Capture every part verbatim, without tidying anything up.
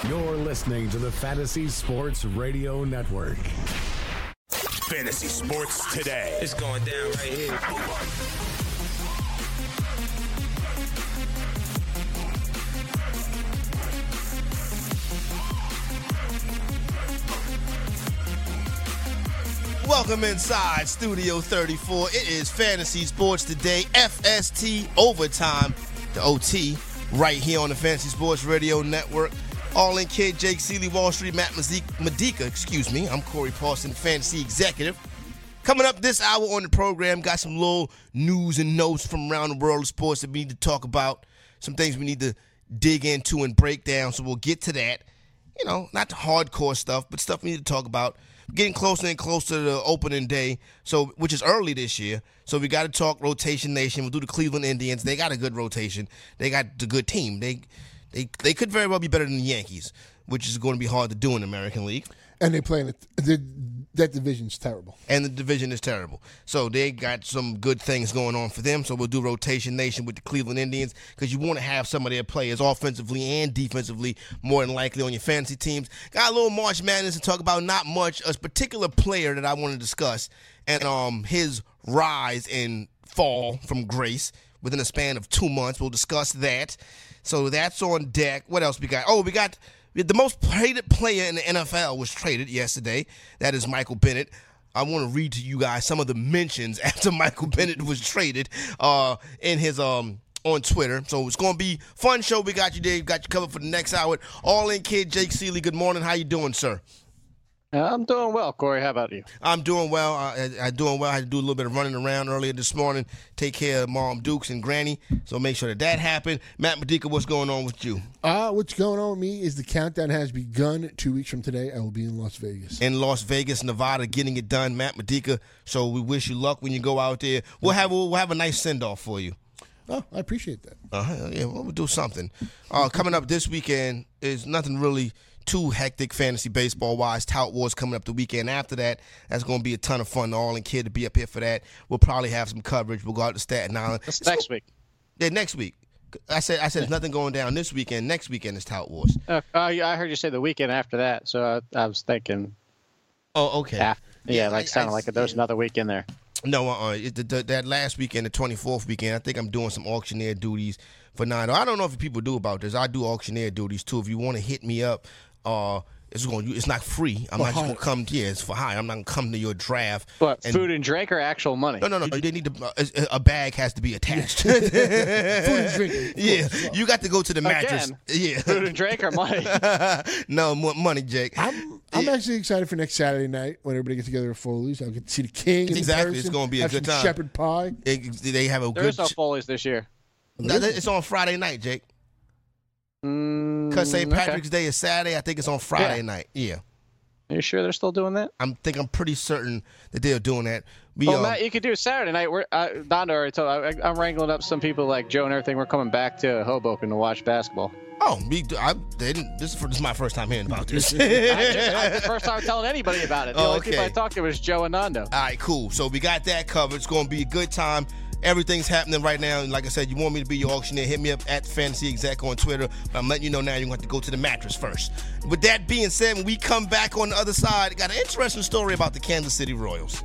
You're listening to the Fantasy Sports Radio Network. Fantasy Sports Today. It's going down right here. Welcome inside Studio thirty-four. It is Fantasy Sports Today, F S T Overtime, the O T, right here on the Fantasy Sports Radio Network. All in Kid, Jake Seeley, Wall Street, Matt Medica, excuse me. I'm Corey Parson, Fantasy Executive. Coming up this hour on the program, got some little news and notes from around the world of sports that we need to talk about, some things we need to dig into and break down, so we'll get to that. You know, not the hardcore stuff, but stuff we need to talk about. Getting closer and closer to the opening day, so which is early this year. So we got to talk rotation nation. We'll do the Cleveland Indians. They got a good rotation. They got the good team. They they they could very well be better than the Yankees, which is going to be hard to do in the American League. And they playing it. The, that division's terrible. And the division is terrible. So they got some good things going on for them. So we'll do rotation nation with the Cleveland Indians because you want to have some of their players offensively and defensively more than likely on your fantasy teams. Got a little March Madness to talk about. Not much. A particular player that I want to discuss and um his rise and fall from grace within a span of two months. We'll discuss that. So that's on deck. What else we got? Oh, we got... The most traded player in the N F L was traded yesterday. That is Michael Bennett. I want to read to you guys some of the mentions after Michael Bennett was traded uh, in his um on Twitter. So it's going to be a fun show. We got you, Dave. Got you covered for the next hour. All in Kid, Jake Seeley. Good morning. How you doing, sir? I'm doing well, Corey. How about you? I'm doing well. I, I'm doing well. I had to do a little bit of running around earlier this morning, take care of Mom Dukes and Granny, so make sure that that happened. Matt Medica, what's going on with you? Uh, what's going on with me is the countdown has begun. Two weeks from today, I will be in Las Vegas. In Las Vegas, Nevada, getting it done, Matt Medica. So we wish you luck when you go out there. We'll have we'll have a nice send-off for you. Oh, I appreciate that. Uh-huh. Yeah, well, we'll do something. Uh, coming up this weekend is nothing really too hectic fantasy baseball-wise. Tout Wars coming up the weekend after that. That's going to be a ton of fun. All in Kid to be up here for that. We'll probably have some coverage. We'll go out to Staten Island. That's next week. Yeah, next week. I said I said there's nothing going down this weekend. Next weekend is Tout Wars. Uh, I heard you say the weekend after that, so I, I was thinking. Oh, okay. After, yeah, yeah, like I, sounded I, like there's yeah. another weekend there. No, uh-uh. It, the, the, that last weekend, the twenty-fourth weekend, I think I'm doing some auctioneer duties for nine. I don't know if people do about this. I do auctioneer duties too. If you want to hit me up, uh, it's going. It's not free. I'm for not hire. just going to come. Yeah, it's for hire. I'm not going to come to your draft. But and, food and drink or actual money? No, no, no. They need to. Uh, a bag has to be attached. Food and drink. Yeah, you got to go to the mattress. Again, yeah, food and drink or money? No, more money, Jake. I'm, I'm yeah. actually excited for next Saturday night when everybody gets together at Foley's. I'll get to see the King. Exactly, in it's going to be a have good some time. Shepherd pie. It, they have a there good. There's no Foley's this year. No, it's on Friday night, Jake. Because mm, Saint Patrick's okay. Day is Saturday. I think it's on Friday yeah. night. Yeah. Are you sure they're still doing that? I'm think I'm pretty certain that they're doing that. We, well, uh, Matt, you could do it Saturday night. We're uh, Donda already told. I, I'm wrangling up some people like Joe and everything. We're coming back to Hoboken to watch basketball. Oh, me, I, they didn't, this, is for, this is my first time hearing about this. I just, I, the first time telling anybody about it. The oh, only okay. people I talked to was Joe and Nando. All right, cool. So we got that covered. It's going to be a good time. Everything's happening right now. And like I said, you want me to be your auctioneer, hit me up at Fantasy Exec on Twitter. But I'm letting you know now you're going to have to go to the mattress first. With that being said, when we come back on the other side, I got an interesting story about the Kansas City Royals.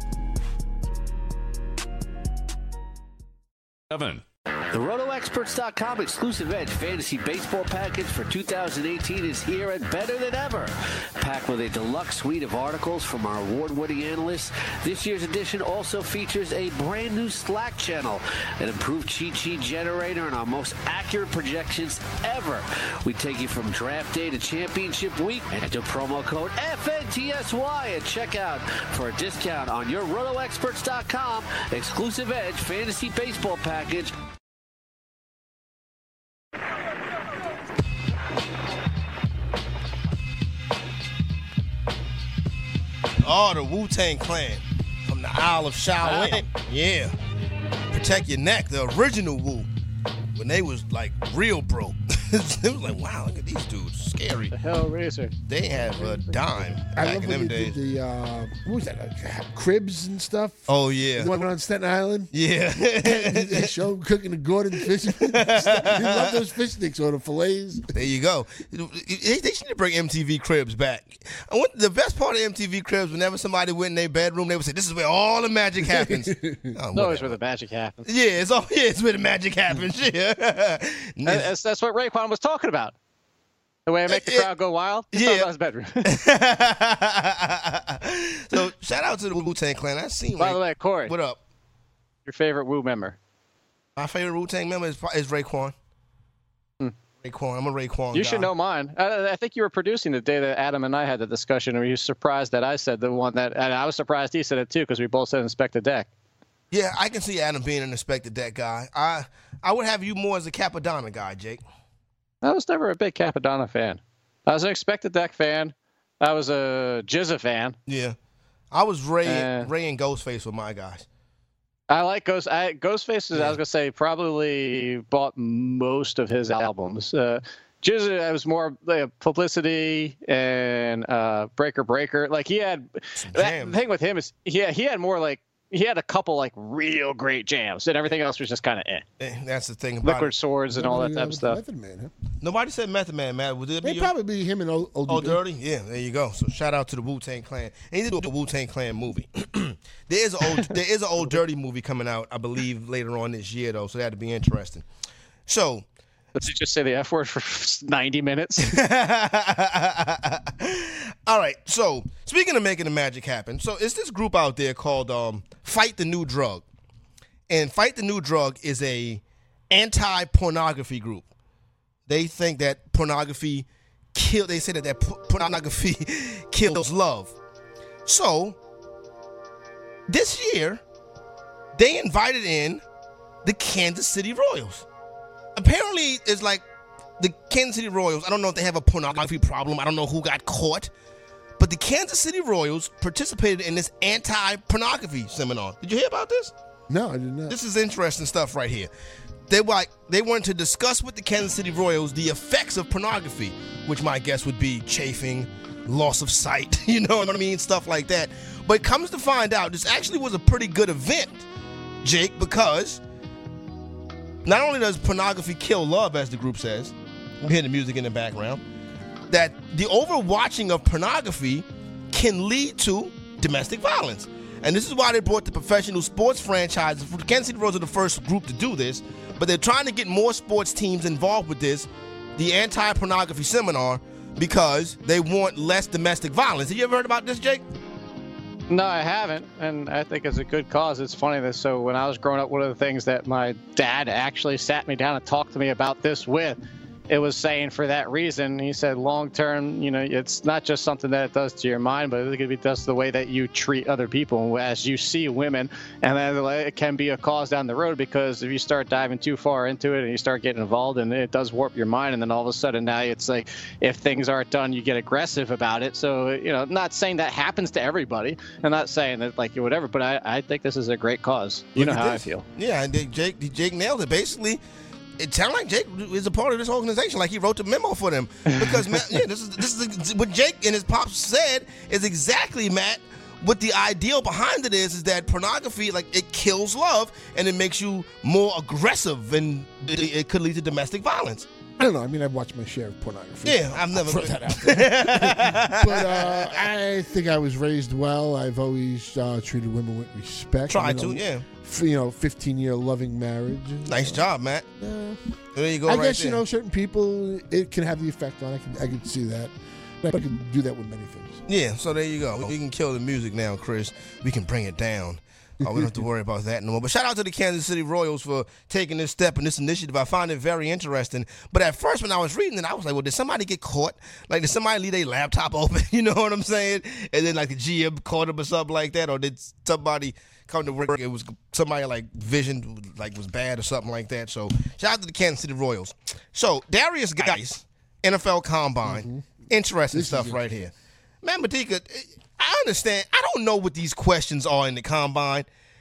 Seven. The Roto Experts dot com exclusive Edge Fantasy Baseball Package for two thousand eighteen is here and better than ever. Packed with a deluxe suite of articles from our award-winning analysts, this year's edition also features a brand new Slack channel, an improved cheat sheet generator, and our most accurate projections ever. We take you from draft day to championship week. Enter promo code F N T S Y at checkout for a discount on your Roto Experts dot com exclusive Edge Fantasy Baseball Package. Oh, the Wu-Tang Clan from the Isle of Shaolin. Wow. Yeah. Protect your neck. The original Wu. When they was, like, real broke. It was like, wow, look at these dudes, scary. The Hellraiser. They have a dime I back love in when them they days. did the, uh, what was that, uh, cribs and stuff? Oh yeah, The one on Staten Island? yeah. They show him cooking the Gordon fish. You love those fish sticks or the fillets. There you go. They, they should bring M T V Cribs back. I want, the best part of M T V Cribs, whenever somebody went in their bedroom, they would say, "This is where all the magic happens." Oh, No, it's where the magic happens. yeah, it's all yeah, it's where the magic happens. Yeah, That's, that's what Raekwon was talking about. The way I make the Yeah. crowd go wild. He's Yeah. talking about his bedroom. So shout out to the Wu-Tang Clan. I seen. By Ray- the way, Corey, what up? your favorite Wu member? My favorite Wu-Tang member is, is Raekwon. Hmm. Raekwon. I'm a Raekwon You guy. should know mine. I, I think you were producing the day that Adam and I had the discussion, and you were surprised that I said the one that, and I was surprised he said it too, because we both said inspect the deck. Yeah, I can see Adam being an inspector deck guy. I I would have you more as a Capadonna guy, Jake. I was never a big Capadonna fan. I was an inspect the deck fan. I was a Jizza fan. Yeah, I was Ray, Uh, Ray and Ghostface with my guys. I like Ghost. I, Ghostface is, Yeah. I was gonna say, probably bought most of his albums. Uh, Jizza, I was more like publicity and uh, Breaker Breaker. Like he had Some that jams. thing with him is he had, he had more like he had a couple like real great jams, and everything else was just kind of eh. Eh, That's the thing about Liquid it. Swords and all that Nobody, type uh, of stuff. Method Man, huh? Nobody said Method Man, Matt. Would it be They your- probably be him and Old, Old Oh, Dirty. Dirty? Yeah, there you go. So shout out to the Wu-Tang Clan. And he did a Wu-Tang Clan movie. there is an old there is an Old Dirty movie coming out, I believe, later on this year though. So that'd be interesting. So Did you just say the F word for ninety minutes? all right. So speaking of making the magic happen, so it's this group out there called um, Fight the New Drug, and Fight the New Drug is a anti-pornography group. They think that pornography kill. They say that that p- pornography kills love. So this year, they invited in the Kansas City Royals. Apparently, it's like the Kansas City Royals. I don't know if they have a pornography problem. I don't know who got caught. But the Kansas City Royals participated in this anti-pornography seminar. Did you hear about this? No, I did not. This is interesting stuff right here. They were like, they wanted to discuss with the Kansas City Royals the effects of pornography, which my guess would be chafing, loss of sight, you know what I mean? Stuff like that. But comes to find out, this actually was a pretty good event, Jake, because not only does pornography kill love, as the group says, we hear the music in the background, that the overwatching of pornography can lead to domestic violence. And this is why they brought the professional sports franchises. The Kansas City Royals are the first group to do this, but they're trying to get more sports teams involved with this, the anti-pornography seminar, because they want less domestic violence. Have you ever heard about this, Jake? No, I haven't, and I think it's a good cause. It's funny that so when I was growing up, one of the things that my dad actually sat me down and talked to me about this with, it was saying for that reason, he said long term, you know, it's not just something that it does to your mind, but it does the way that you treat other people as you see women, and then it can be a cause down the road, because if you start diving too far into it and you start getting involved, and it does warp your mind, and then all of a sudden now it's like if things aren't done, you get aggressive about it. So, you know, not saying that happens to everybody, I'm not saying that like whatever, but I, I think this is a great cause. You Look know at how this. I feel. Yeah, and they, Jake, Jake nailed it. Basically, it sounded like Jake is a part of this organization, like he wrote the memo for them. Because, man, yeah, this is this is what Jake and his pops said is exactly, Matt, what the ideal behind it is, is that pornography, like, it kills love and it makes you more aggressive, and it, it could lead to domestic violence. I don't know. I mean, I've watched my share of pornography. Yeah, I've never. Throw that out there. But uh, I think I was raised well. I've always uh, treated women with respect. Try I to, mean, yeah. f- You know, fifteen-year loving marriage. and, Nice uh, job, Matt. yeah. There you go. I right guess, there. you know, certain people, it can have the effect on. I can, I can see that. I can do that with many things. Yeah, so there you go. We can kill the music now, Chris. We can bring it down. Oh, we don't have to worry about that no more. But shout out to the Kansas City Royals for taking this step and this initiative. I find it very interesting. But at first, when I was reading it, I was like, well, did somebody get caught? Like, did somebody leave their laptop open? You know what I'm saying? And then, like, the G M caught them or something like that? Or did somebody come to work? It was somebody, like, vision, like, was bad or something like that. So shout out to the Kansas City Royals. So, Darius Geis, N F L Combine. Mm-hmm. Interesting This stuff is right here. Man, Matika, I understand. I don't know what these questions are in the Combine.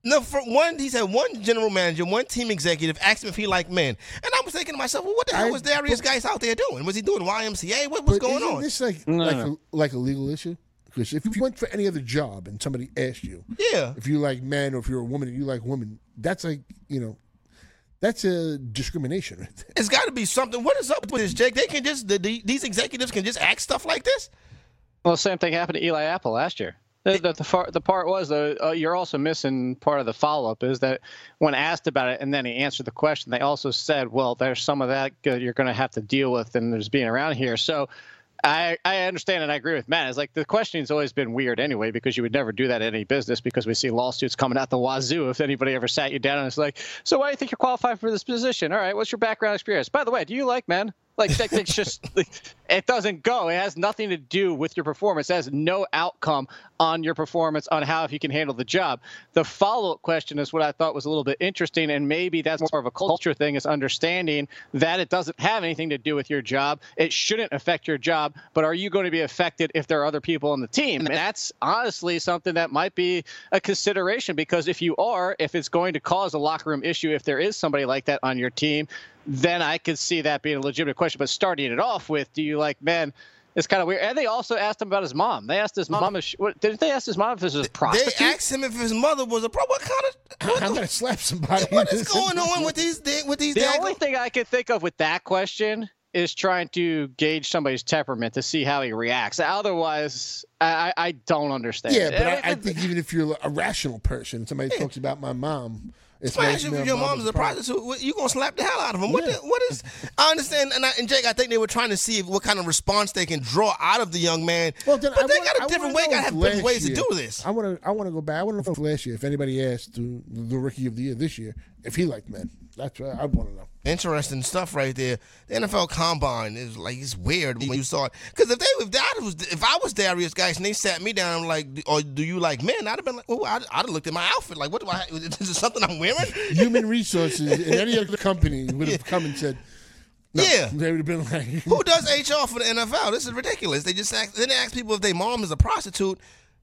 No, for one, he said one general manager, one team executive asked him if he liked men. And I was thinking to myself, well, what the hell I- was Darius but- Geis out there doing? Was he doing Y M C A? What was But going isn't on? this like No, like no. a, like a legal issue? Because if you went for any other job and somebody asked you, Yeah. if you like men or if you're a woman and you like women, that's like, you know, that's a discrimination right there. It's got to be something. What is up with this, Jake? They can just, the, the, these executives can just act stuff like this? Well, same thing happened to Eli Apple last year. The, the, the, far, the part was, though, uh, you're also missing part of the follow-up is that when asked about it and then he answered the question, they also said, well, there's some of that you're going to have to deal with and there's being around here. So I, I understand and I agree with Matt. It's like the questioning's always been weird anyway because you would never do that in any business because we see lawsuits coming out the wazoo if anybody ever sat you down and it's like, so why do you think you're qualified for this position? All right, what's your background experience? By the way, do you like men? Like, it's just, like, it doesn't go. It has nothing to do with your performance. It has no outcome on your performance on how if you can handle the job. The follow-up question is what I thought was a little bit interesting, and maybe that's more of a culture thing, is understanding that it doesn't have anything to do with your job. It shouldn't affect your job, but are you going to be affected if there are other people on the team? And that's honestly something that might be a consideration, because if you are, if it's going to cause a locker room issue, if there is somebody like that on your team, then I could see that being a legitimate question. But starting it off with, do you like men? It's kind of weird. And they also asked him about his mom. They asked his mom if she, what, didn't they ask his mom if this was a prostitute? They asked him if his mother was a pro. What kind of? What, I'm gonna slap somebody. what is going on with these with these? The daggone- only thing I could think of with that question is trying to gauge somebody's temperament to see how he reacts. Otherwise, I, I don't understand. Yeah, but I I, mean, I think even if you're a rational person, somebody talks about my mom. It's Especially my- if your my mom is a problem. prostitute, what- you gonna slap the hell out of them. What? Yeah. The, what is? I understand, and, I, and Jake, I think they were trying to see if, what kind of response they can draw out of the young man. Well, then but I they wanna- got a I different wanna way. know Got to if have different last ways year- to do this. I want to. I want to go back. I want to know if last year, if anybody asked the, the rookie of the year this year if he liked men. That's what I want to know. Interesting stuff right there. The N F L Combine is like, it's weird when you saw it. Because if they if that was if I was Darius Geis and they sat me down like, or do you like men? I'd have been like, oh, I'd, I'd have looked at my outfit like, what do I? Is this something I'm wearing? Human resources in any other company would have come and said, no. Yeah. They would have been like, Who does H R for the N F L? This is ridiculous. They just ask, then they ask people if their mom is a prostitute.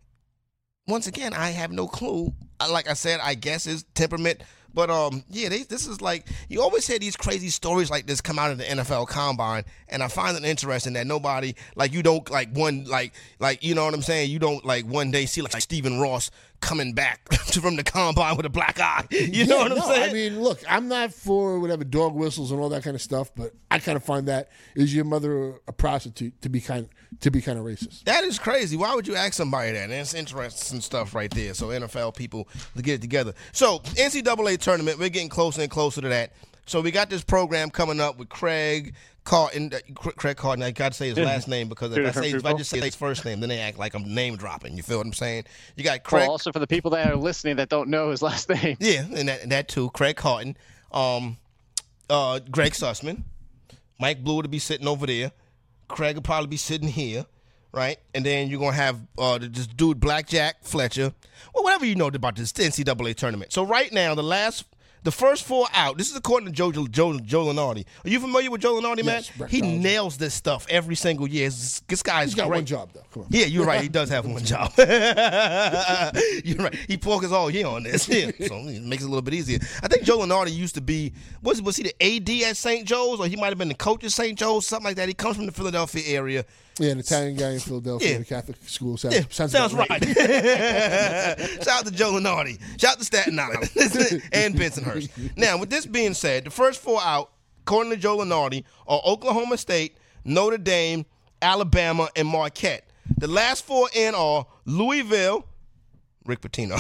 Once again, I have no clue. Like I said, I guess it's temperament. But um, yeah, they, this is like, you always hear these crazy stories like this come out of the N F L Combine, and I find it interesting that nobody, like, you don't like one like like you know what I'm saying? You don't like one day see like, like Stephen Ross coming back from the Combine with a black eye. You know Yeah, what I'm no, saying? I mean, look, I'm not for whatever dog whistles and all that kind of stuff, but I kind of find that is your mother a prostitute to be kind to be kind of racist. That is crazy. Why would you ask somebody that? And it's interesting stuff right there. So N F L people to get it together. So N C double A tournament, we're getting closer and closer to that. So we got this program coming up with Craig Carton. uh, Craig Carton. I got to say his last name because if I say if I just say his first name, then they act like I'm name dropping. You feel what I'm saying? You got Craig. Well, also for the people that are listening that don't know his last name. Yeah, and that, and that too. Craig Carton, um, uh, Greg Sussman, Mike Blue to be sitting over there. Craig will probably be sitting here, right? And then you're gonna have uh, this dude Blackjack Fletcher, well, whatever you know about this N C double A tournament. So right now, the last, the first four out. This is according to Joe Joe, Joe Lunardi. Are you familiar with Joe Lunardi, man? Yes, He bracketology. nails this stuff every single year. This, this guy's He's got great. one job though. Come on. Yeah, you're right. He does have one job. You're right. He focused all year on this. Yeah, so it makes it a little bit easier. I think Joe Lunardi used to be, was was he the A D at Saint Joe's, or he might have been the coach at Saint Joe's, something like that. He comes from the Philadelphia area. Yeah, an Italian guy in Philadelphia, Yeah. a Catholic school. Sounds, Yeah, sounds, sounds, about right. Shout out to Joe Lunardi. Shout out to Staten Island and Bensonhurst. Now, with this being said, the first four out, according to Joe Lunardi, are Oklahoma State, Notre Dame, Alabama, and Marquette. The last four in are Louisville, Rick Pitino,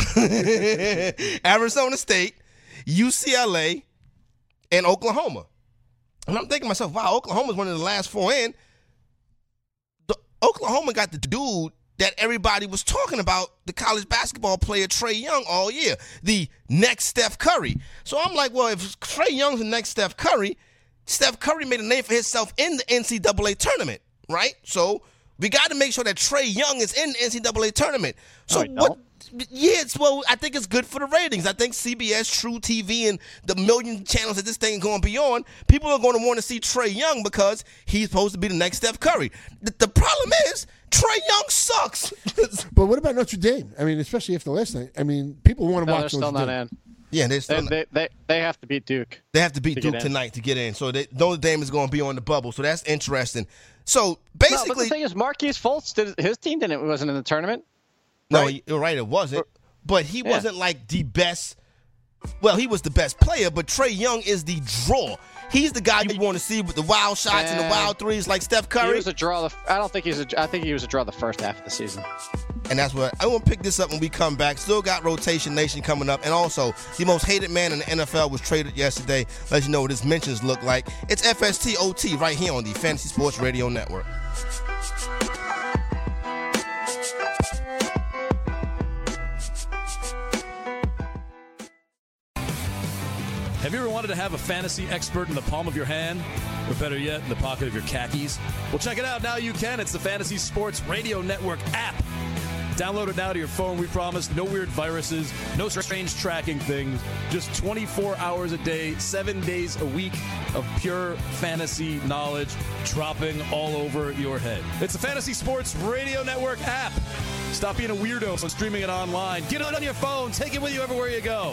Arizona State, U C L A, and Oklahoma. And I'm thinking to myself, wow, Oklahoma's one of the last four in. The, Oklahoma got the dude that everybody was talking about, the college basketball player Trae Young all year, the next Steph Curry. So I'm like, well, if Trae Young's the next Steph Curry, Steph Curry made a name for himself in the N C double A tournament, right? So we got to make sure that Trae Young is in the N C double A tournament. So No, he what? don't. Yeah, it's, well, I think it's good for the ratings. I think C B S, True T V, and the million channels that this thing is going to be on, people are going to want to see Trae Young because he's supposed to be the next Steph Curry. The, the problem is, Trae Young sucks. But what about Notre Dame? I mean, especially after last night. I mean, people want to No, watch they're Notre still Dame. not in. Yeah, they're still They, they, they, they have to beat Duke. They have to beat to get Duke in. tonight to get in. So they, Notre Dame is going to be on the bubble. So that's interesting. So No, but the basically, thing is, Marquise Fultz, did, his team didn't wasn't in the tournament. no, right? you're right, it wasn't. But he Yeah. wasn't like the best. Well, he was the best player, but Trae Young is the draw. He's the guy you want to see with the wild shots and the Yeah. wild threes like Steph He Curry. was a draw. The, I don't think he's a. I think he was a draw the first half of the season. And that's what I want to pick this up when we come back. Still got Rotation Nation coming up. And also, the most hated man in the N F L was traded yesterday. Let you know what his mentions look like. It's F S T O T right here on the Fantasy Sports Radio Network. Have you ever wanted to have a fantasy expert in the palm of your hand? Or better yet, in the pocket of your khakis? Well, check it out. Now you can. It's the Fantasy Sports Radio Network app. Download it now to your phone. We promise no weird viruses, no strange tracking things. Just twenty-four hours a day, seven days a week of pure fantasy knowledge dropping all over your head. It's the Fantasy Sports Radio Network app. Stop being a weirdo and streaming it online. Get it on your phone. Take it with you everywhere you go.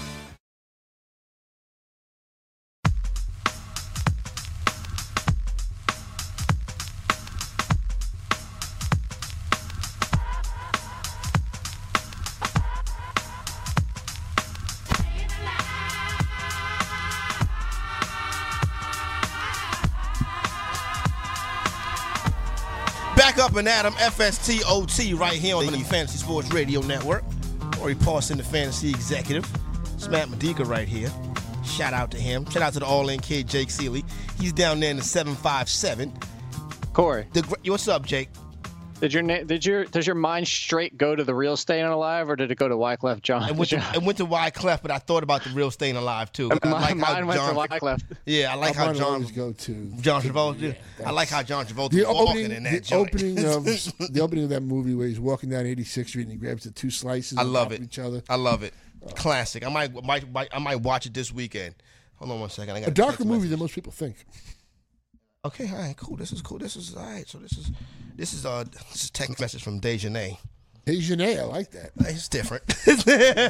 Back up and Adam, F S T O T right here on the Fantasy Sports Radio Network. Corey Parson, the fantasy executive. It's Matt Medica right here. Shout out to him. Shout out to the all-in kid, Jake Seeley. He's down there in the seven five seven. Corey, The, what's up, Jake? did your na- did your does your mind straight go to the real Staying Alive, or did it go to Wyclef John? It went, to, it went to Wyclef, but I thought about the real Staying Alive, too. I Mine- like how mine went to John, Wyclef. Yeah, I like I how John, always go to John Travolta. Yeah, I like how John Travolta the was walking opening, in the that joint. opening of the opening of that movie where he's walking down eighty-sixth Street and he grabs the two slices. I on love top of it. Each other. I love it. Classic. I might, might, might, I might watch it this weekend. Hold on one second. I got A darker movie than most people think. Okay, all right, cool. This is cool. This is all right. So this is this is uh this is a text message from Dejanay. Dejanay, I like that. It's different. Like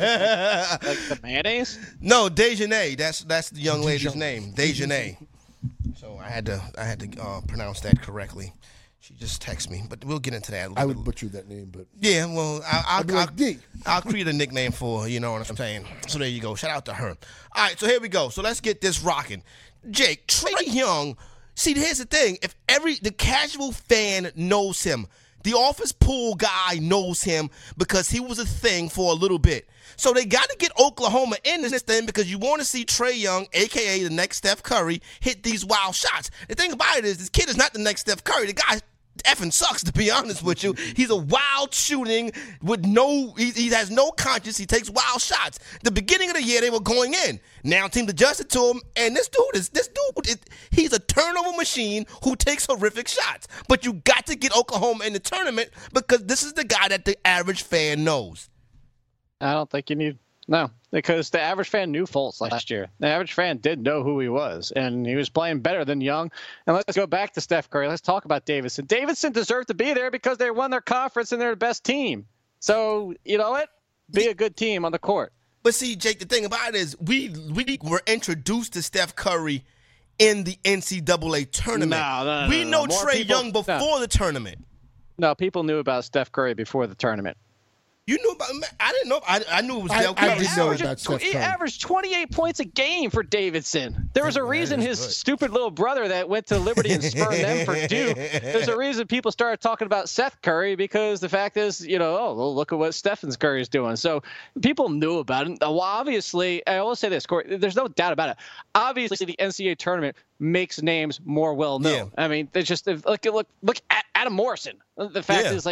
the mayonnaise? No, Dejanay. That's that's the young lady's Dejanay. name, Dejanay. So I had to I had to uh, pronounce that correctly. She just texted me, but we'll get into that. A little I would bit. butcher that name, but Yeah, well, I, I'll, I'd be I'll, like, D. I'll create a nickname for her, you know what I'm saying? So there you go. Shout out to her. All right, so here we go. So let's get this rocking. Jake, Trae Young, see, here's the thing. If every the casual fan knows him, the office pool guy knows him because he was a thing for a little bit. So they got to get Oklahoma in this thing because you want to see Trae Young, a k a the next Steph Curry, hit these wild shots. The thing about it is this kid is not the next Steph Curry. The guy effing sucks, to be honest with you. He's a wild shooting with no, he, he has no conscience. He takes wild shots. The beginning of the year, they were going in. Now teams adjusted to him, and this dude is, this dude, it, he's a turnover machine who takes horrific shots. But you got to get Oklahoma in the tournament because this is the guy that the average fan knows. I don't think you need no, because the average fan knew Fultz last year. The average fan did know who he was, and he was playing better than Young. And let's go back to Steph Curry. Let's talk about Davidson. Davidson deserved to be there because they won their conference and they're the best team. So, you know what? Be a good team on the court. But see, Jake, the thing about it is we we were introduced to Steph Curry in the N C double A tournament. No, no, no, we no, know no. More Trae people- Young before no. the tournament. No, people knew about Steph Curry before the tournament. You knew about I didn't know. I, I knew it was I- Del I Curry. did know averaged- about Steph he Curry. averaged twenty-eight points a game for Davidson. There was a reason his good. stupid little brother that went to Liberty and spurned them for Duke. There's a reason people started talking about Seth Curry because the fact is, you know, oh, well, look at what Stephen Curry is doing. So people knew about it. Well, obviously, I will say this, Corey, there's no doubt about it. Obviously, the N C double A tournament makes names more well known. Yeah. I mean, they just look look look at Adam Morrison. The fact Yeah. is, like,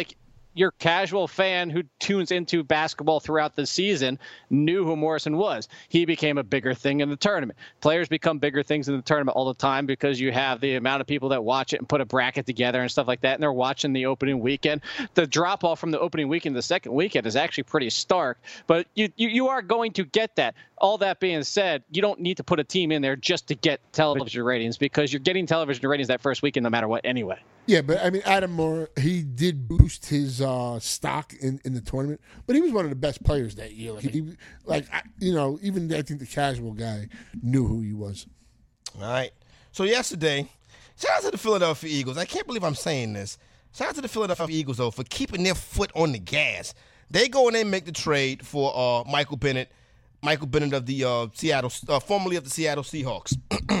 your casual fan who tunes into basketball throughout the season knew who Morrison was. He became a bigger thing in the tournament. Players become bigger things in the tournament all the time because you have the amount of people that watch it and put a bracket together and stuff like that, and they're watching the opening weekend. The drop-off from the opening weekend to the second weekend is actually pretty stark, but you, you, you are going to get that. All that being said, you don't need to put a team in there just to get television ratings because you're getting television ratings that first weekend no matter what anyway. Yeah, but I mean, Adam Moore, he did boost his uh, stock in, in the tournament, but he was one of the best players that year. Like, he, like I, you know, even I think the casual guy knew who he was. All right. So yesterday, shout out to the Philadelphia Eagles. I can't believe I'm saying this. Shout out to the Philadelphia Eagles, though, for keeping their foot on the gas. They go and they make the trade for uh, Michael Bennett, Michael Bennett of the uh, Seattle, uh, formerly of the Seattle Seahawks.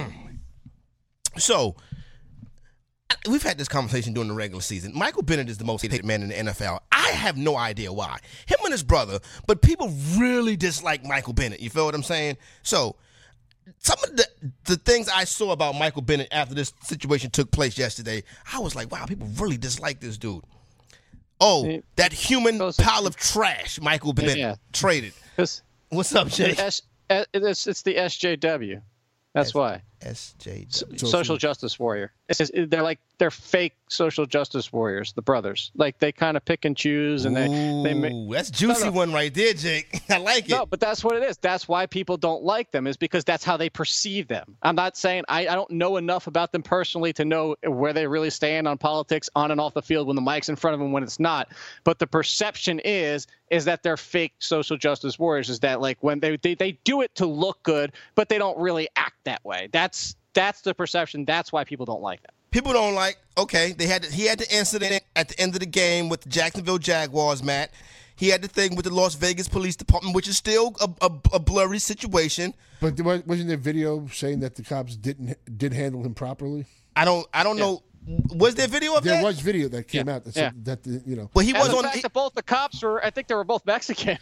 So, we've had this conversation during the regular season. Michael Bennett is the most hated man in the N F L. I have no idea why. Him and his brother, but people really dislike Michael Bennett. You feel what I'm saying? So, some of the, the things I saw about Michael Bennett after this situation took place yesterday, I was like, wow, people really dislike this dude. Oh, that human pile of trash Michael Bennett yeah. traded. It's, What's up, Jay? S, it's, it's the S J W. That's S, why. S J W. Social, social justice warrior. It's just, they're like they're fake social justice warriors, the brothers. Like they kind of pick and choose, and they Ooh, they make. That's juicy no, no. one right there, Jake. I like it. No, but that's what it is. That's why people don't like them, is because that's how they perceive them. I'm not saying I, I don't know enough about them personally to know where they really stand on politics on and off the field when the mic's in front of them, when it's not. But the perception is is that they're fake social justice warriors. Is that like when they they, they do it to look good, but they don't really act that way. That's that's the perception. That's why people don't like them. People don't like, okay, they had he had the incident at the end of the game with the Jacksonville Jaguars, Matt. He had the thing with the Las Vegas Police Department, which is still a, a, a blurry situation. But wasn't there video saying that the cops didn't did handle him properly? I don't I don't yeah. know. Was there video of there that? There was video that came yeah. out that yeah. said that, the, you know. Well, he and was the on. fact he, that both the cops were, I think they were both Mexican.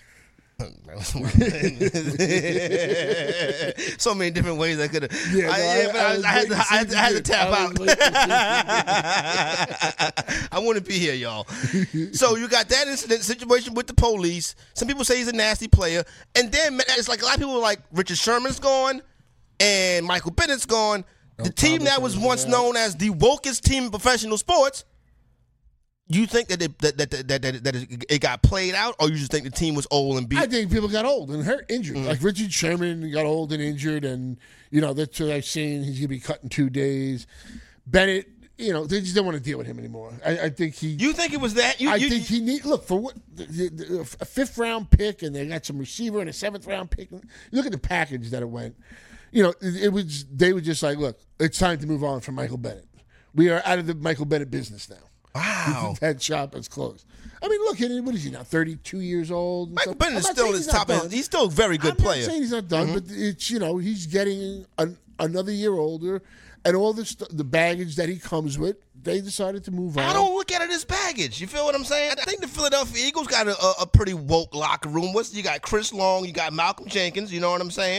So many different ways I could have. Yeah, no, I, yeah, I, I, I, I, had to, I, had to, I had to tap out. I want to be here, y'all. So you got that incident situation with the police. Some people say he's a nasty player, and then it's like a lot of people are like Richard Sherman's gone, and Michael Bennett's gone. No, the team that was once that. known as the wokest team in professional sports. You think that it, that, that, that, that, that it got played out, or you just think the team was old and beat? I think people got old and hurt, injured. Mm-hmm. Like Richard Sherman got old and injured, and, you know, that's what I've seen. He's going to be cut in two days. Bennett, you know, they just don't want to deal with him anymore. I, I think he. You think it was that? You, I you, think he need look for what the, the, a fifth round pick, and they got some receiver and a seventh round pick. Look at the package that it went. You know, it, it was. They were just like, look, it's time to move on from Michael Bennett. We are out of the Michael Bennett business now. Wow. That shop is closed. I mean, look, what is he now, thirty-two years old? Michael stuff. Bennett is still his top end. He's still a very good I'm player. I'm not saying he's not done, mm-hmm. but it's, you know, he's getting an, another year older, and all the, st- the baggage that he comes with, they decided to move on. I don't look at it as baggage. You feel what I'm saying? I think the Philadelphia Eagles got a, a, a pretty woke locker room. What's You got Chris Long, you got Malcolm Jenkins, you know what I'm saying?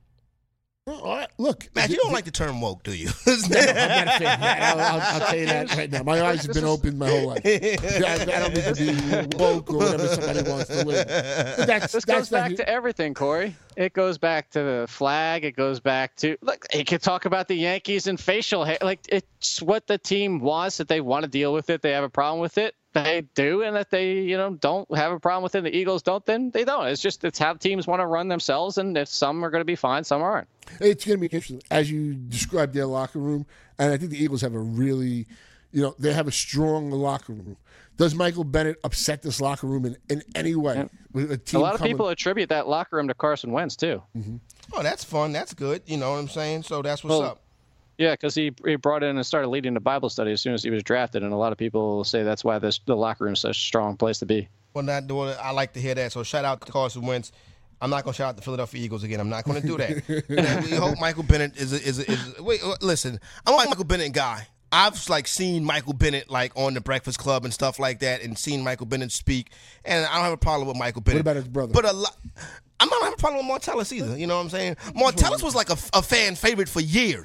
Well, all right, look, Matt, you don't like the term woke, do you? No, I'm not a fan of that. I'll, I'll, I'll tell you that right now. My eyes have been open my whole life. I, I don't need to be woke or whatever somebody wants to live. But that's, this that's goes back to everything, Corey. It goes back to the flag. It goes back to look. You can talk about the Yankees and facial hair. Like it's what the team wants. That they want to deal with it. They have a problem with it. They do, and that they, you know, don't have a problem with it. The Eagles don't, then they don't. It's just it's how teams want to run themselves, and if some are going to be fine, some aren't. It's going to be interesting as you describe their locker room, and I think the Eagles have a really, you know, they have a strong locker room. Does Michael Bennett upset this locker room in, in any way? Yeah. With a, team a lot of coming... people attribute that locker room to Carson Wentz too. Mm-hmm. Oh, that's fun. That's good. You know what I'm saying? So that's what's well, up. Yeah, because he, he brought in and started leading the Bible study as soon as he was drafted, and a lot of people say that's why this, the locker room is such a strong place to be. Well, not doing it. I like to hear that. So shout out to Carson Wentz. I'm not going to shout out the Philadelphia Eagles again. I'm not going to do that. We hope Michael Bennett is a, is a, is a, wait. Listen, I'm a Michael Bennett guy. I've like seen Michael Bennett like on the Breakfast Club and stuff like that, and seen Michael Bennett speak, and I don't have a problem with Michael Bennett. What about his brother? But a lot. I don't have a problem with Martellus either. You know what I'm saying? Martellus was like a, a fan favorite for years.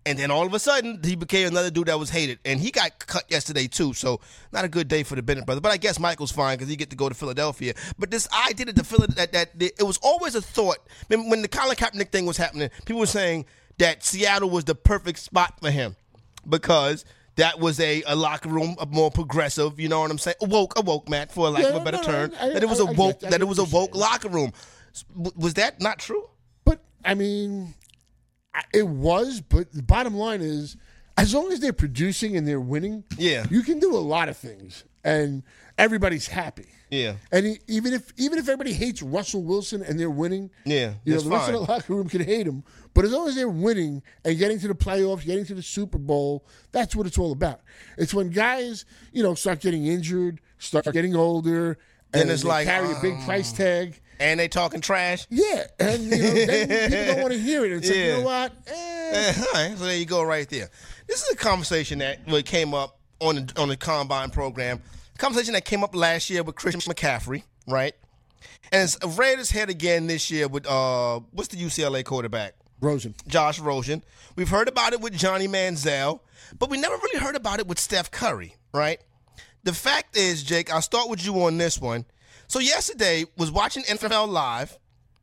And then all of a sudden, he became another dude that was hated. And he got cut yesterday, too. So not a good day for the Bennett brothers. But I guess Michael's fine because he get to go to Philadelphia. But this idea that, the Philly, that, that it was always a thought. When, when the Colin Kaepernick thing was happening, people were saying that Seattle was the perfect spot for him because that was a, a locker room, a more progressive, you know what I'm saying? Awoke, awoke, Matt, for lack Yeah, of a better no, term. I- I- that it was a I- I woke, get- I that get it was a what you're woke saying. locker room. Was that not true? But, I mean, I- it was, but the bottom line is, as long as they're producing and they're winning, Yeah. you can do a lot of things, and everybody's happy. Yeah. And he, even if even if everybody hates Russell Wilson and they're winning, Yeah, you know, that's the rest fine. of the locker room can hate him. But as long as they're winning and getting to the playoffs, getting to the Super Bowl, that's what it's all about. It's when guys, you know, start getting injured, start getting older, Then and it's they like, carry a big um, price tag. And they talking trash. Yeah, and you know, then people don't want to hear it. It's like, Yeah. you know what? Eh. Eh, all right, so there you go, right there. This is a conversation that well, came up on the on the Combine program. A conversation that came up last year with Christian McCaffrey, right? And it's reared its head again this year with uh, what's the U C L A quarterback? Rosen. Josh Rosen. We've heard about it with Johnny Manziel, but we never really heard about it with Steph Curry, right? The fact is, Jake, I'll start with you on this one. So yesterday was watching N F L Live,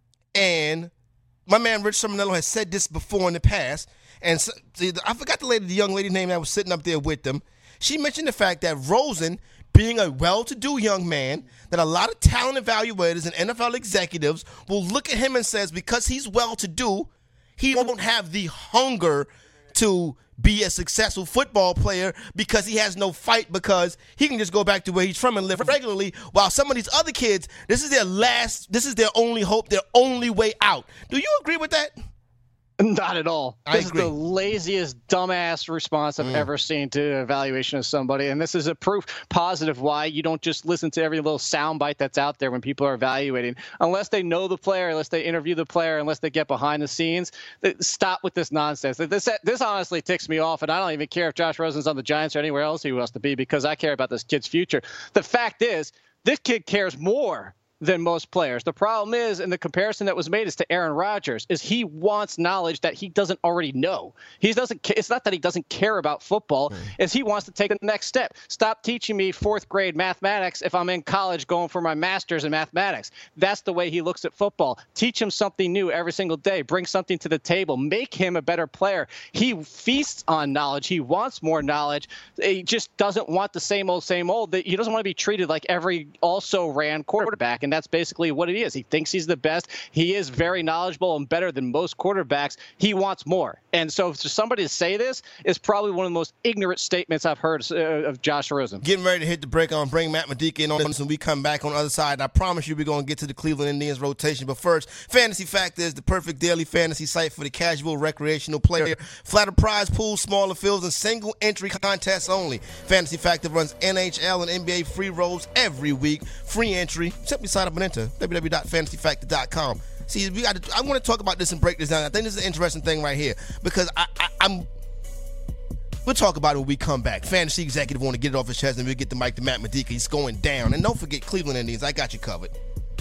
and my man Rich Sermonello has said this before in the past, and so, see, I forgot the lady, the young lady name that was sitting up there with them. She mentioned the fact that Rosen, being a well-to-do young man, that a lot of talent evaluators and N F L executives will look at him and says because he's well-to-do, he won't have the hunger to be a successful football player because he has no fight because he can just go back to where he's from and live regularly, while some of these other kids, this is their last, this is their only hope, their only way out. Do you agree with that? Not at all. I This agree. is the laziest, dumbass response I've Mm. ever seen to an evaluation of somebody. And this is a proof positive why you don't just listen to every little soundbite that's out there when people are evaluating. Unless they know the player, unless they interview the player, unless they get behind the scenes, th- stop with this nonsense. This this honestly ticks me off, and I don't even care if Josh Rosen's on the Giants or anywhere else he wants to be because I care about this kid's future. The fact is, this kid cares more than most players. The problem is, and the comparison that was made is to Aaron Rodgers, is he wants knowledge that he doesn't already know. He doesn't. ca- It's not that he doesn't care about football. It's he wants to take the next step. Stop teaching me fourth grade mathematics if I'm in college going for my master's in mathematics. That's the way he looks at football. Teach him something new every single day. Bring something to the table. Make him a better player. He feasts on knowledge. He wants more knowledge. He just doesn't want the same old, same old. He doesn't want to be treated like every also ran quarterback. And that's basically what he is. He thinks he's the best. He is very knowledgeable and better than most quarterbacks. He wants more. And so for somebody to say this is probably one of the most ignorant statements I've heard uh, of Josh Rosen. Getting ready to hit the break on bring Matt Medica in on this, and we come back on the other side. I promise you we're going to get to the Cleveland Indians rotation. But first, Fantasy Factor is the perfect daily fantasy site for the casual recreational player. Flatter prize pools, smaller fields, and single entry contests only. Fantasy Factor runs N H L and N B A free rolls every week. Free entry. Simply sign up and enter w w w dot fantasy factor dot com. See, we got. To, I want to talk about this and break this down. I think this is an interesting thing right here because I, I, I'm. We'll talk about it when we come back. Fantasy executive want to get it off his chest, and we'll get the mic to Matt Medica. He's going down. And don't forget Cleveland Indians. I got you covered.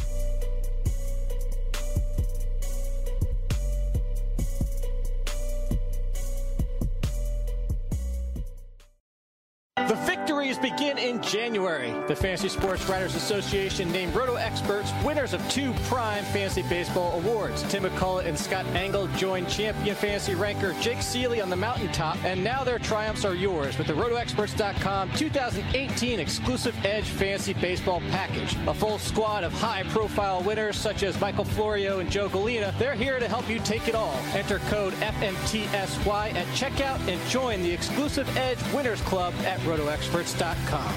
The victories begin in January. The Fantasy Sports Writers Association named Roto Experts winners of two Prime Fantasy Baseball Awards. Tim McCullough and Scott Engel joined champion fantasy ranker Jake Seeley on the mountaintop, and now their triumphs are yours with the roto experts dot com two thousand eighteen Exclusive Edge Fantasy Baseball Package. A full squad of high-profile winners such as Michael Florio and Joe Galena. They're here to help you take it all. Enter code F N T S Y at checkout and join the Exclusive Edge Winners Club at roto experts dot com.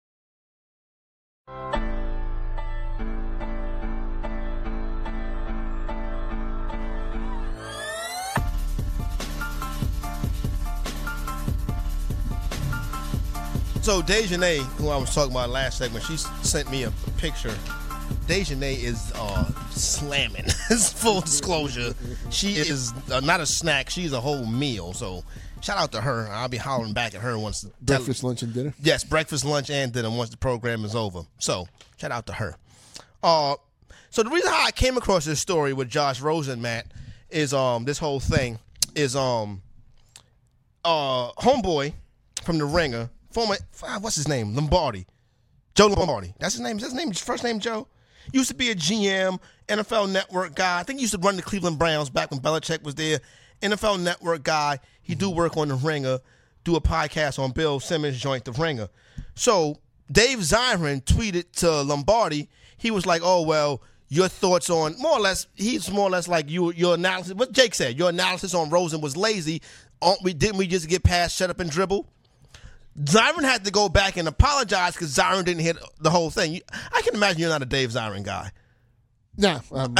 So Dejanay, who I was talking about last segment, she s- sent me a picture. Dejanay is uh, slamming. It's full disclosure. She is uh, not a snack. She's a whole meal. So shout out to her. I'll be hollering back at her once. The Breakfast, lunch, and dinner. Yes, breakfast, lunch, and dinner once the program is over. So shout out to her. Uh, so the reason how I came across this story with Josh Rosen, Matt, is um this whole thing is um uh, homeboy from The Ringer, former, what's his name? Lombardi. Joe Lombardi. That's his name. Is that his name? First name Joe? Used to be a G M, N F L Network guy. I think he used to run the Cleveland Browns back when Belichick was there. N F L Network guy. He do work on The Ringer, do a podcast on Bill Simmons' joint, The Ringer. So Dave Zirin tweeted to Lombardi. He was like, oh, well, your thoughts on, more or less, he's more or less like you, your analysis, what Jake said, your analysis on Rosen was lazy. Aren't we, didn't we just get past shut up and dribble? Zirin had to go back and apologize because Zirin didn't hit the whole thing. You, I can imagine you're not a Dave Zirin guy. No. Um,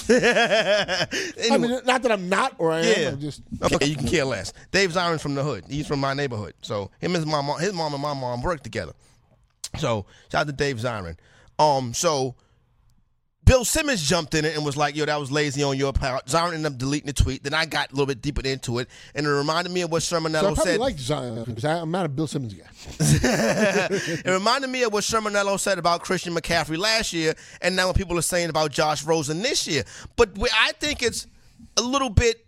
anyway. I mean, not that I'm not or I Yeah. am. I'm just Okay, you can care less. Dave Zirin's from the hood. He's from my neighborhood. So him and his mom, his mom and my mom work together. So shout out to Dave Zirin. Um, so Bill Simmons jumped in it and was like, yo, that was lazy on your part. Zirin ended up deleting the tweet. Then I got a little bit deeper into it, and it reminded me of what so I Shermanello probably said. like Zion because I'm not a Bill Simmons guy. It reminded me of what Shermanello said about Christian McCaffrey last year, and now what people are saying about Josh Rosen this year. But I think it's a little bit,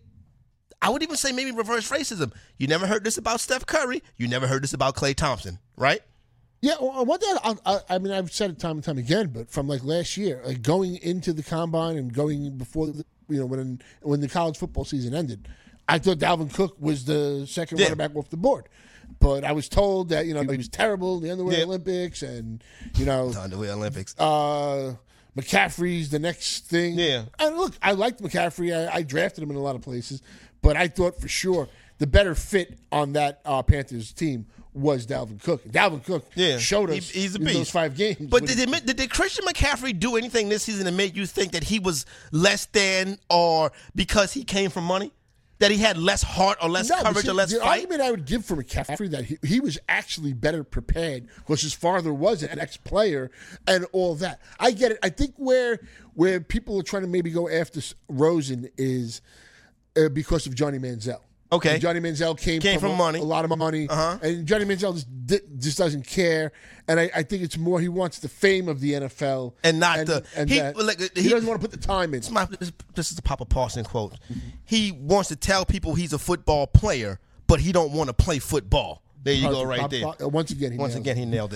I would even say maybe reverse racism. You never heard this about Steph Curry. You never heard this about Klay Thompson, right? Yeah, well, one thing, I, I, I mean, I've said it time and time again, but from like last year, like going into the combine and going before, the, you know, when when the college football season ended, I thought Dalvin Cook was the second Yeah. running back off the board. But I was told that, you know, he was terrible in the underwear Yeah. Olympics and, you know, The underwear Olympics. uh, McCaffrey's the next thing. Yeah. And look, I liked McCaffrey. I, I drafted him in a lot of places, but I thought for sure the better fit on that uh, Panthers team was Dalvin Cook. Dalvin Cook Yeah. showed us He- he's a in beast. those five games. But when- did, did, did Christian McCaffrey do anything this season to make you think that he was less than, or because he came from money? That he had less heart or less No, but coverage see, or less the fight? argument I would give for McCaffrey that he, he was actually better prepared because his father was an ex-player and all that. I get it. I think where where people are trying to maybe go after Rosen is uh, because of Johnny Manziel. Okay. And Johnny Manziel came, Came from, from a, money. a lot of money, Uh-huh. and Johnny Manziel just di- just doesn't care. And I, I think it's more he wants the fame of the N F L And not and, the- and he- that. like, he, he- doesn't want to put the time in. This is, my, this, this is the Papa Parson quote. He wants to tell people he's a football player, but he don't want to play football. There you go, right there. Uh, Once again, he Once nailed again, it. he nailed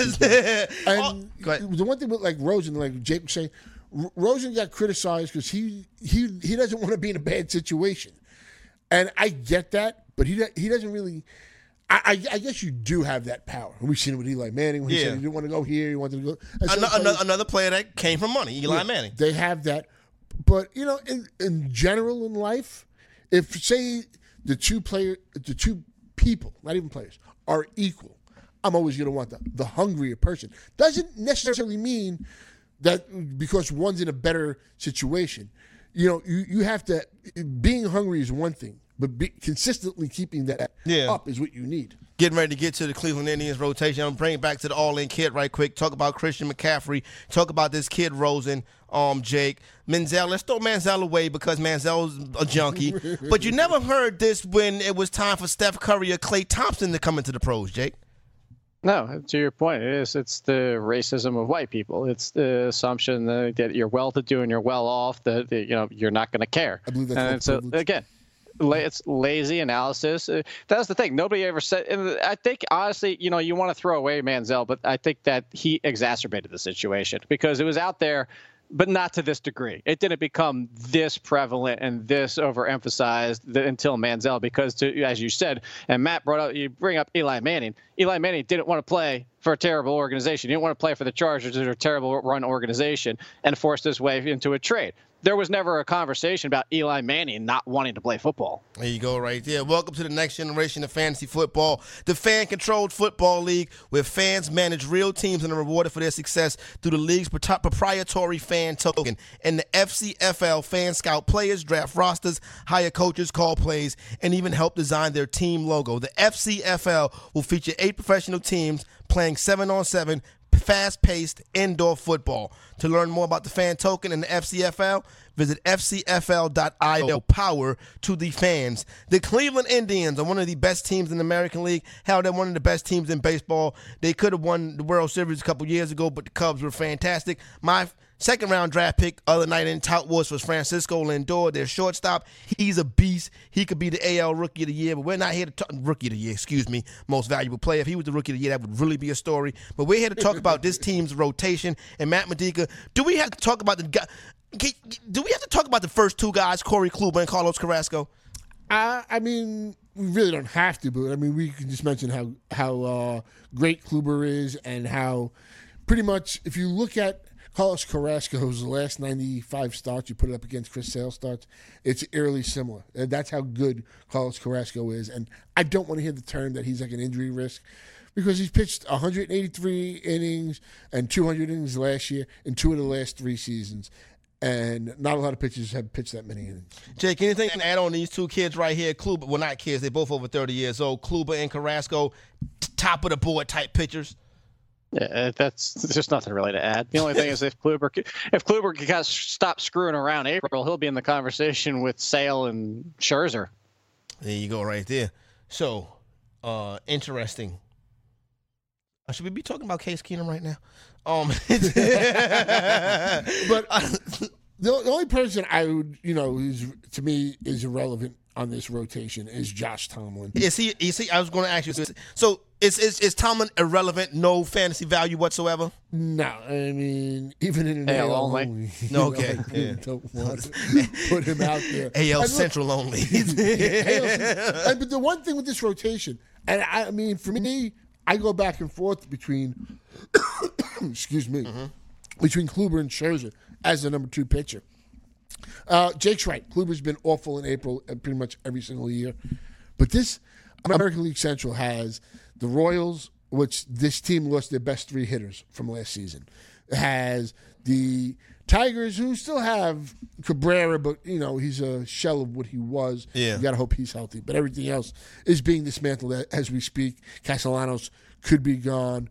it. And Oh, go ahead. the one thing with like Rosen, like Jake was saying, R- Rosen got criticized because he he he doesn't want to be in a bad situation, and I get that, but he do- he doesn't really. I, I, I guess you do have that power. We've seen it with Eli Manning when he Yeah. said he didn't want to go here, he wanted to go. and some Another, players- another, another player that came from money, Eli yeah, Manning. They have that, but you know, in, in general in life, if say the two player, the two people, not even players, are equal, I'm always going to want the the hungrier person. Doesn't necessarily mean that because one's in a better situation. You know, you, you have to. Being hungry is one thing, but be, consistently keeping that Yeah. up is what you need. Getting ready to get to the Cleveland Indians rotation. I'm bringing it back to the all-in kid right quick. Talk about Christian McCaffrey. Talk about this kid Rosen, um, Jake. Manziel. Let's throw Manziel away because Manziel's a junkie. But you never heard this when it was time for Steph Curry or Klay Thompson to come into the pros, Jake. No, to your point, it is. It's the racism of white people. It's the assumption that, that you're well-to-do and you're well-off. That, that you know you're not going to care. I believe that's and called so privilege. again, la- it's lazy analysis. Uh, That's the thing. Nobody ever said. And I think honestly, you know, you want to throw away Manziel, but I think that he exacerbated the situation because it was out there. But not to this degree. It didn't become this prevalent and this overemphasized th- until Manziel, because, to, as you said, and Matt brought up, you bring up Eli Manning. Eli Manning didn't want to play for a terrible organization. He didn't want to play for the Chargers, which are a terrible run organization, and forced his way into a trade. There was never a conversation about Eli Manning not wanting to play football. There you go, right there. Welcome to the next generation of fantasy football, the fan-controlled football league, where fans manage real teams and are rewarded for their success through the league's pro- proprietary fan token. And the F C F L fan scout players, draft rosters, hire coaches, call plays, and even help design their team logo. The F C F L will feature eight professional teams playing seven-on-seven fast-paced indoor football. To learn more about the fan token and the F C F L, visit F C F L dot I O. Power to the fans. The Cleveland Indians are one of the best teams in the American League. Hell, they're one of the best teams in baseball. They could have won the World Series a couple years ago, but the Cubs were fantastic. My Second round draft pick other night in Tout Wars was Francisco Lindor, their shortstop. He's a beast. He could be the A L Rookie of the Year, but we're not here to talk Rookie of the Year, excuse me, most valuable player. If he was the Rookie of the Year, that would really be a story. But we're here to talk about this team's rotation. And Matt Modica, do we have to talk about the guy? Do we have to talk about the first two guys, Corey Kluber and Carlos Carrasco? Uh, I mean, we really don't have to, but I mean, we can just mention how how uh, great Kluber is and how pretty much if you look at Carlos Carrasco's last ninety-five starts, you put it up against Chris Sale's starts, it's eerily similar. And that's how good Carlos Carrasco is. And I don't want to hear the term that he's like an injury risk because he's pitched one hundred eighty-three innings and two hundred innings last year in two of the last three seasons. And not a lot of pitchers have pitched that many innings. Jake, anything to add on these two kids right here? Kluber, well, not kids, they're both over thirty years old. Kluber and Carrasco, t- top of the board type pitchers. Yeah, that's just nothing really to add. The only thing is if Kluber if Kluber can kind of stop screwing around April, he'll be in the conversation with Sale and Scherzer. There you go, right there. So, uh, interesting. Uh, should we be talking about Case Keenum right now? Um, but uh, the, the only person I would, you know, who's to me is irrelevant on this rotation is Josh Tomlin. Is he? Is he? I was going to ask you. So is is is Tomlin irrelevant? No fantasy value whatsoever? No, I mean even in an A L A L only. only. No, okay. Know, I Yeah. don't want to put him out there. A L And look, Central only. A L Central. And, but the one thing with this rotation, and I, I mean for me, I go back and forth between, excuse me, mm-hmm. between Kluber and Scherzer as the number two pitcher. Uh, Jake's right. Kluber's been awful in April pretty much every single year. But this American League Central has the Royals, which this team lost their best three hitters from last season. It has the Tigers, who still have Cabrera, but, you know, he's a shell of what he was. Yeah. You got to hope he's healthy. But everything else is being dismantled as we speak. Castellanos could be gone.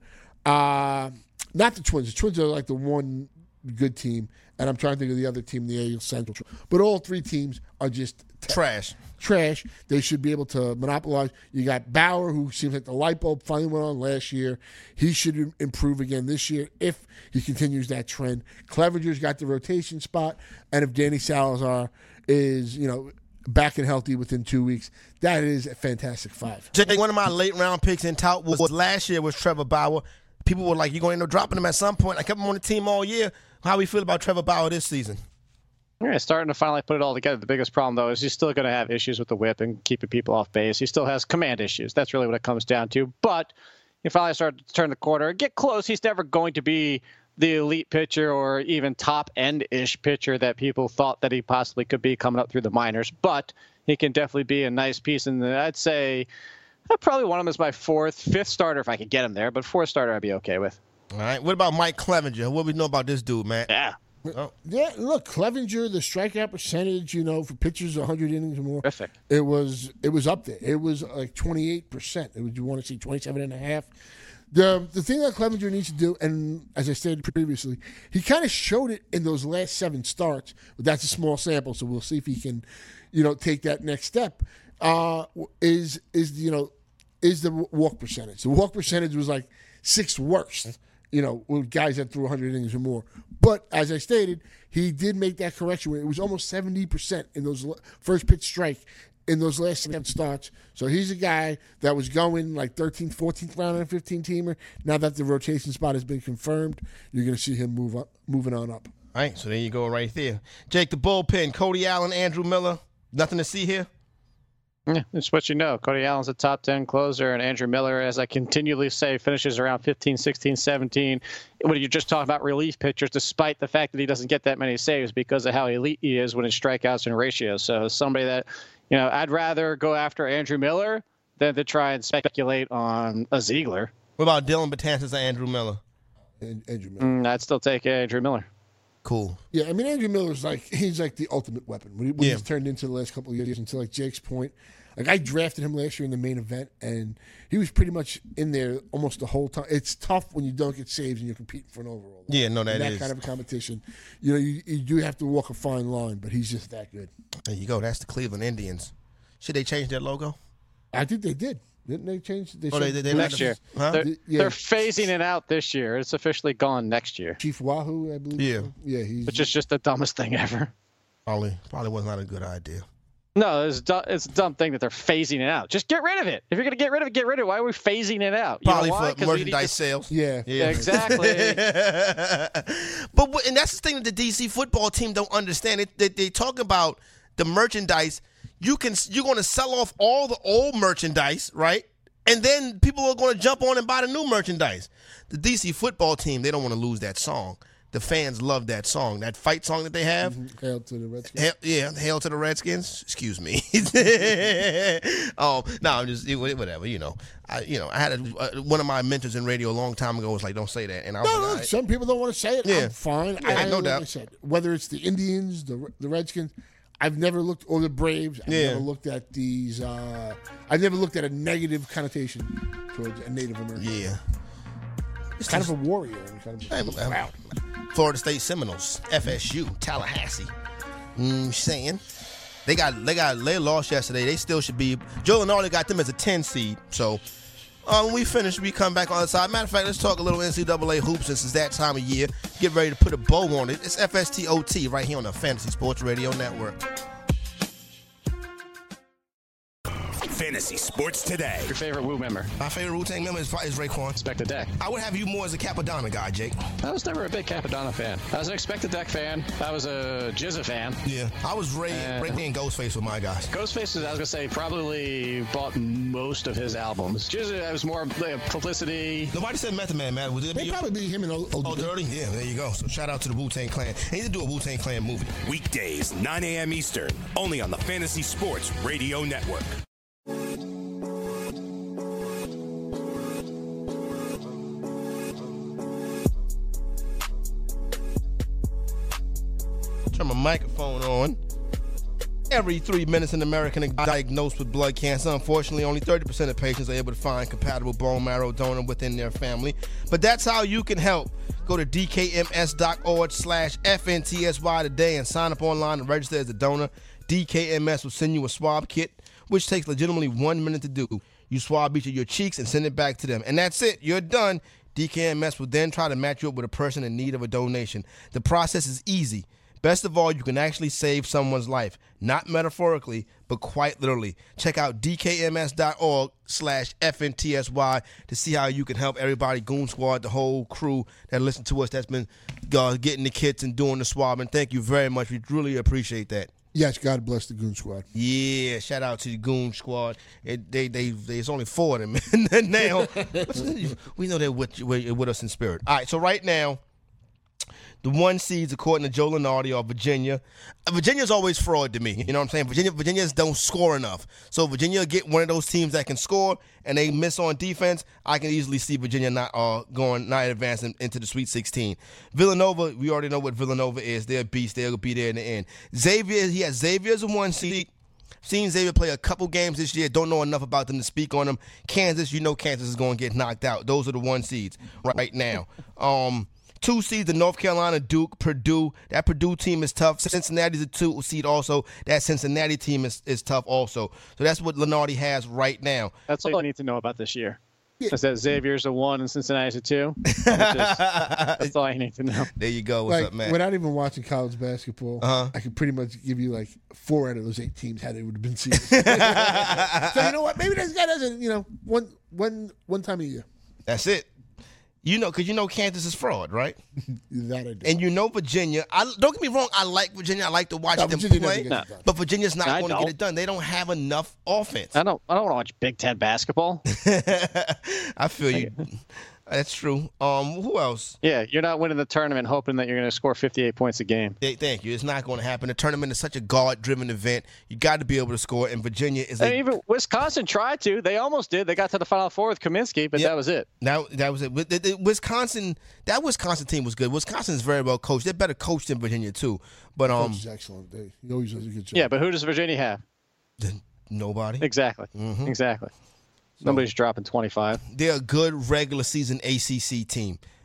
Uh, not the Twins. The Twins are like the one good team, and I'm trying to think of the other team, the A L Central. But all three teams are just t- Trash. Trash. They should be able to monopolize. You got Bauer, who seems like the light bulb finally went on last year. He should improve again this year if he continues that trend. Clevenger's got the rotation spot, and if Danny Salazar is, you know, back and healthy within two weeks, that is a fantastic five. Jake, one of my late round picks in Tout was last year was Trevor Bauer. People were like, you're going to end up dropping him at some point. I kept him on the team all year. How we feel about Trevor Bauer this season? Yeah, starting to finally put it all together. The biggest problem, though, is he's still going to have issues with the whip and keeping people off base. He still has command issues. That's really what it comes down to. But he finally started to turn the corner and get close. He's never going to be the elite pitcher or even top-end-ish pitcher that people thought that he possibly could be coming up through the minors. But he can definitely be a nice piece. And I'd say I'd probably want him as my fourth, fifth starter if I could get him there. But fourth starter I'd be okay with. All right. What about Mike Clevenger? What do we know about this dude, man? Yeah. Oh. Yeah, look, Clevenger, the strikeout percentage, you know, for pitchers one hundred innings or more, Terrific. it was it was up there. It was like twenty-eight percent. It was, you want to see twenty-seven and a half. The the thing that Clevenger needs to do, and as I stated previously, he kind of showed it in those last seven starts, but that's a small sample, so we'll see if he can, you know, take that next step. Uh, is is you know is the walk percentage? The walk percentage was like sixth worst, you know, with guys that threw one hundred innings or more. But as I stated, he did make that correction where it was almost seventy percent in those first pitch strike in those last seven starts. So he's a guy that was going like thirteenth, fourteenth round on a fifteen-teamer. Now that the rotation spot has been confirmed, you're going to see him move up, moving on up. All right, so there you go right there. Jake, the bullpen, Cody Allen, Andrew Miller, nothing to see here? Yeah, it's what you know. Cody Allen's a top ten closer, and Andrew Miller, as I continually say, finishes around fifteen, sixteen, seventeen. When you're just talking about relief pitchers, despite the fact that he doesn't get that many saves because of how elite he is when his strikeouts and ratios. So somebody that, you know, I'd rather go after Andrew Miller than to try and speculate on a Ziegler. What about Dylan Betances and Andrew Miller? Andrew Miller. Mm, I'd still take Andrew Miller. Cool. Yeah, I mean, Andrew Miller's like, he's like the ultimate weapon. What, he, what Yeah. he's turned into the last couple of years, until like Jake's point. Like, I drafted him last year in the main event, and he was pretty much in there almost the whole time. It's tough when you don't get saves and you're competing for an overall. Yeah, no, that in that is. kind of a competition. You know, you, you do have to walk a fine line, but he's just that good. There you go. That's the Cleveland Indians. Should they change their logo? I think they did. Didn't they change? They Oh, they, they, they Next year. Huh? They're, Yeah. they're phasing it out this year. It's officially gone next year, Chief Wahoo, I believe. Yeah. Yeah, he's which is just the dumbest thing ever. Probably, probably was not a good idea. No, it's, du- it's a dumb thing that they're phasing it out. Just get rid of it. If you're going to get rid of it, get rid of it. Why are we phasing it out? You Probably know why? for 'Cause we need merchandise to- sales. yeah. Yeah, exactly. But what- and that's the thing that the D C football team don't understand. It, they, they talk about the merchandise. You can you're going to sell off all the old merchandise, right? And then people are going to jump on and buy the new merchandise. The D C football team, they don't want to lose that song. The fans love that song, that fight song that they have. Mm-hmm. Hail to the Redskins. Hail, yeah, hail to the Redskins. Excuse me. um, no, I'm just whatever. You know, I you know I had a, uh, one of my mentors in radio a long time ago was like, "Don't say that," and I was No, like, no, "All right." some people don't want to say it. Yeah. I'm fine. Yeah, I, no like doubt. I said, whether it's the Indians, the the Redskins, I've never looked, or the Braves. I've Yeah. never looked at these. Uh, I've never looked at a negative connotation towards a Native American. Yeah. It's kind of a warrior and kind of I'm- a I'm- proud. Florida State Seminoles, F S U, Tallahassee. Mm, saying they got they got they lost yesterday. They still should be. Joe Lenardi got them as a ten seed. So uh, when we finish, we come back on the side. Matter of fact, let's talk a little N C double A hoops since it's that time of year. Get ready to put a bow on it. It's F S T O T right here on the Fantasy Sports Radio Network. Fantasy Sports Today. Your favorite Wu member? My favorite Wu-Tang member is, is Raekwon. Expected Deck. I would have you more as a Capadonna guy, Jake. I was never a big Capadonna fan. I was an Expected Deck fan. I was a Jizza fan. Yeah, I was Ray, Uh, Ray and Ghostface with my guys. Ghostface, I was gonna say, probably bought most of his albums. Jizza, I was more like, Publicity. Nobody said Method Man, man. Was it They probably be him and old. Oh, Dirty? Yeah, there you go. So shout out to the Wu-Tang Clan. They need to do a Wu-Tang Clan movie. Weekdays, nine a.m. Eastern, only on the Fantasy Sports Radio Network. Turn my microphone on. Every three minutes, an American is diagnosed with blood cancer. Unfortunately, only thirty percent of patients are able to find compatible bone marrow donor within their family. But that's how you can help. Go to dkms.org slash FNTSY today and sign up online and register as a donor. D K M S will send you a swab kit, which takes legitimately one minute to do. You swab each of your cheeks and send it back to them. And that's it. You're done. D K M S will then try to match you up with a person in need of a donation. The process is easy. Best of all, you can actually save someone's life. Not metaphorically, but quite literally. Check out dkms.org slash FNTSY to see how you can help everybody, Goon Squad, the whole crew that listen to us that's been uh, getting the kits and doing the swabbing. Thank you very much. We really appreciate that. Yes, God bless the Goon Squad. Yeah, shout out to the Goon Squad. It, they, they, there's only four of them now. We know they're with, with us in spirit. All right, so right now, the one seeds, according to Joe Lenardi, are Virginia. Uh, Virginia's always fraud to me. You know what I'm saying? Virginia, Virginians don't score enough. So Virginia get one of those teams that can score and they miss on defense. I can easily see Virginia not uh, going, not advancing into the Sweet sixteen. Villanova, we already know what Villanova is. They're a beast. They'll be there in the end. Xavier, he has Xavier as a one seed. Seen Xavier play a couple games this year. Don't know enough about them to speak on them. Kansas, you know Kansas is going to get knocked out. Those are the one seeds right now. Um... Two seeds, the North Carolina, Duke, Purdue. That Purdue team is tough. Cincinnati's a two seed also. That Cincinnati team is, is tough also. So that's what Lenardi has right now. That's all I need to know about this year. Is that Xavier's a one and Cincinnati's a two? Just, that's all I need to know. There you go. What's Like, up, man? without even watching college basketball, Uh-huh. I could pretty much give you like four out of those eight teams had it would have been seeded. So you know what? Maybe this guy doesn't. You know, one one one time a year. That's it. You know, because you know Kansas is fraud, right? That I do. And you know Virginia. I Don't get me wrong. I like Virginia. I like to watch No, them Virginia never play. gets it done. But Virginia's not I going to get don't. it done. They don't have enough offense. I don't. I don't want to watch Big Ten basketball. I feel you. That's true. Um, who else? Yeah, you're not winning the tournament hoping that you're going to score fifty-eight points a game. Hey, thank you. It's not going to happen. The tournament is such a guard-driven event. You got to be able to score, and Virginia is a And even Wisconsin tried to. They almost did. They got to the Final Four with Kaminsky, but Yep. that was it. That, that was it. With- the- the Wisconsin, that Wisconsin team was good. Wisconsin is very well coached. They're better coached than Virginia too. But um, Coach is excellent. They, he always does a good job. Yeah, but who does Virginia have? nobody. Exactly. Mm-hmm. Exactly. Nobody's dropping twenty-five. They're a good regular season A C C team,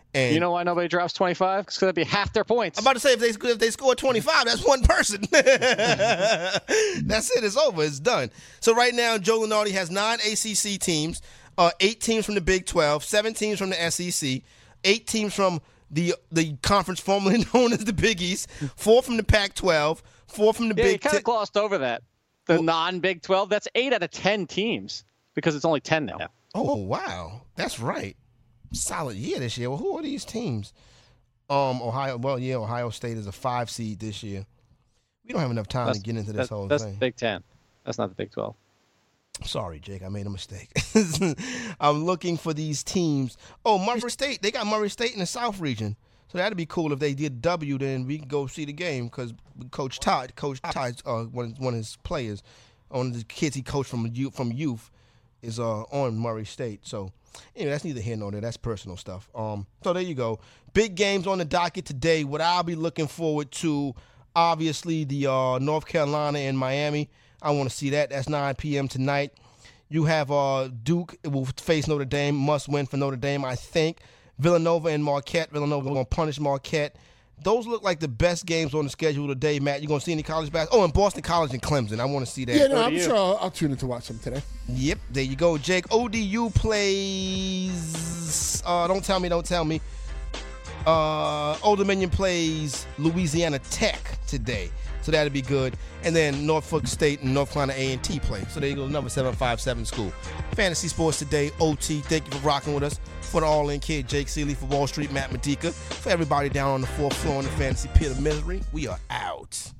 And you know why nobody drops twenty-five? Because that'd be half their points. I'm about to say, if they if they score twenty-five, that's one person. That's it. It's over. It's done. So right now, Joe Lunardi has nine A C C teams, uh, eight teams from the Big twelve, seven teams from the S E C, eight teams from the the conference formerly known as the Big East, four from the Pac twelve, four from the yeah, Big you kind of glossed over that. The well, non-Big twelve, that's eight out of ten teams because it's only ten now. Yeah. Oh, wow. That's right. Solid year this year. Well, who are these teams? Um, Ohio. Well, yeah, Ohio State is a five seed this year. We don't have enough time that's, to get into this that's, whole that's thing. That's Big Ten. That's not the Big twelve. Sorry, Jake. I made a mistake. I'm looking for these teams. Oh, Murray State. They got Murray State in the South region. So that'd be cool if they did W. Then we can go see the game because Coach Todd, Coach Todd, uh, one one of his players, one of the kids he coached from youth, from youth, is uh on Murray State. So. Anyway, that's neither here nor there. That's personal stuff. Um, so there you go. Big games on the docket today. What I'll be looking forward to, obviously, the uh, North Carolina and Miami. I want to see that. That's nine p.m. tonight. You have uh, Duke. It will face Notre Dame. Must win for Notre Dame, I think. Villanova and Marquette. Villanova going to punish Marquette. Those look like the best games on the schedule today, Matt. You going to see any college basketball? Oh, and Boston College and Clemson. I want to see that. Yeah, no, I'm sure I'll, I'll tune in to watch them today. Yep, there you go, Jake. O D U plays, uh, don't tell me, don't tell me. Uh, Old Dominion plays Louisiana Tech today. So that'll be good. And then Norfolk State and North Carolina A and T play. So there you go, number seven five seven school. Fantasy Sports Today, O T. Thank you for rocking with us. For the All-In Kid, Jake Seeley. For Wall Street, Matt Medica. For everybody down on the fourth floor in the fantasy pit of misery, we are out.